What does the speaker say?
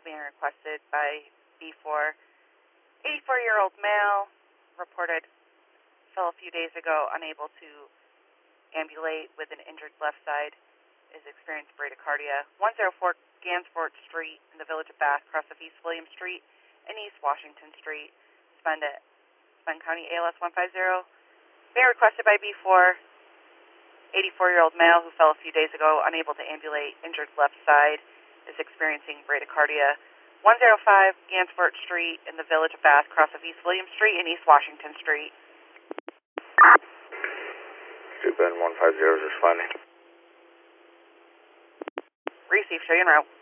being requested by B4. 84-year-old male reported fell a few days ago, unable to ambulate with an injured left side, is experiencing bradycardia. 104 Gansevoort Street in the village of Bath, cross of East William Street and East Washington Street. Spend County ALS 150. Being requested by B4. 84-year-old male who fell a few days ago, unable to ambulate, injured left side, is experiencing bradycardia. 105 Gansevoort Street in the village of Bath, cross of East William Street and East Washington Street. Stupid 150 is responding. Receive, show you en route.